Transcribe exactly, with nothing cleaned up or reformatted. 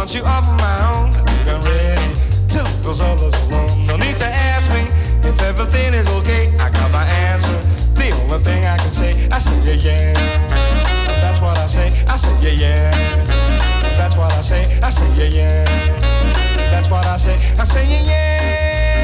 want you off of my own. I think I'm ready to leave those others alone. No need to ask me if everything is okay. I got my answer. The only thing I can say, I say yeah yeah. That's what I say. I say yeah yeah. That's what I say. I say yeah yeah. That's what I say. I say yeah yeah.